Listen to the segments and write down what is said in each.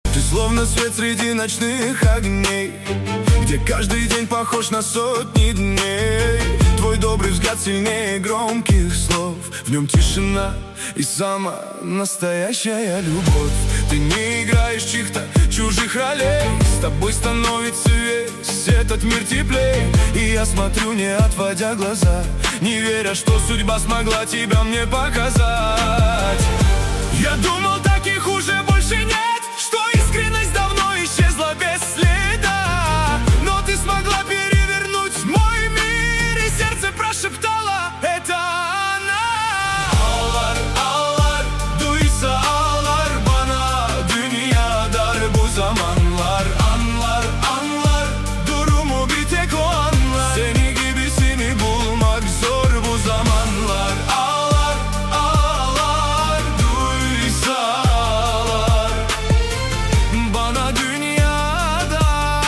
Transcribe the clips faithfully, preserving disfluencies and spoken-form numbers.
Ты словно свет среди ночных огней, где каждый день похож на сотни дней. Твой добрый взгляд сильнее громких слов, в нем тишина и самая настоящая любовь. Ты не играешь чьих-то чужих ролей, с тобой становится весь этот мир теплей. И я смотрю, не отводя глаза, не веря, что судьба смогла тебя мне показать. Я думал, таких уже больше нет, что искренность давно исчезла без следа. Но ты смогла перевернуть мой мир, и сердце прошептало: это она. Алар, алар, duysa ağlar bana dünyalar bu zamanlar. Anlar, anlar, durumu bir tek o anlar. Seni gibisini bulmak zor bu zamanlar. Ağlar, ağlar, duysa ağlar bana dünyada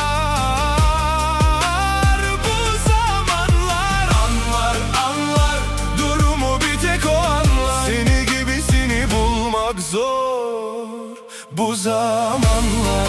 bu zamanlar. Anlar, anlar, durumu bir tek o anlar. Seni gibisini bulmak zor bu zamanlar.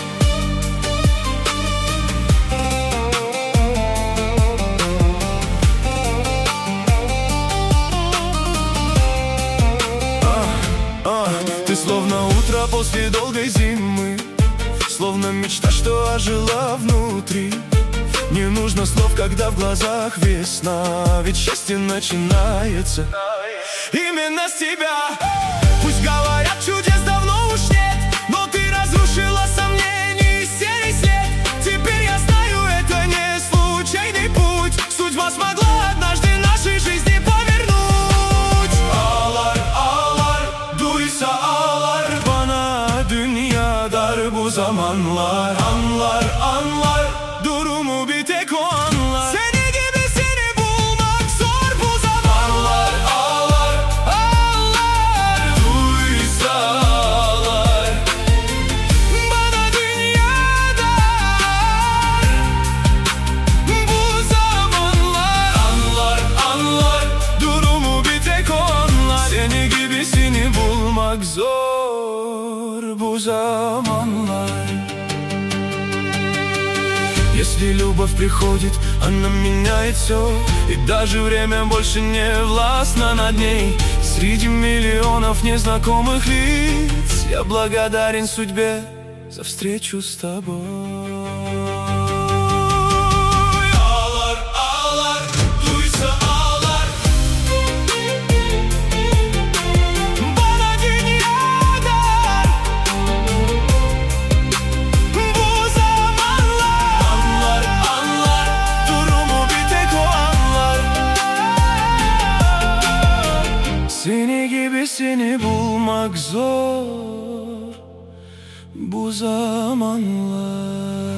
А, ты словно утро после долгой зимы, словно мечта, что ожила внутри. Не нужно слов, когда в глазах весна, ведь счастье начинается именно с тебя. Пусть говорят, чудес давно уж нет, но ты разрушила сомнения и серый след. Теперь я знаю, это не случайный путь, судьба смогла однажды нашей жизни повернуть. Ağlar, ağlar, duysa ağlar bana dünya dar bu zamanlar. Anlar, anlar, durumu bir tek o anlar. Seni gibisini bulmak zor bu zamanlar. Ağlar, ağlar, duysa ağlar bana dünyada bu zamanlar. Anlar, anlar, durumu bir tek o anlar. Seni gibisini bulmak zor bu zamanlar. Если любовь приходит, она меняет все, и даже время больше не властно над ней. Среди миллионов незнакомых лиц я благодарен судьбе за встречу с тобой. Ağlar, ağlar, duysa ağlar bana dünyada bu zamanlar. Anlar, anlar, durumu bir tek o anlar. Seni gibisini bulmak zor bu zamanlar.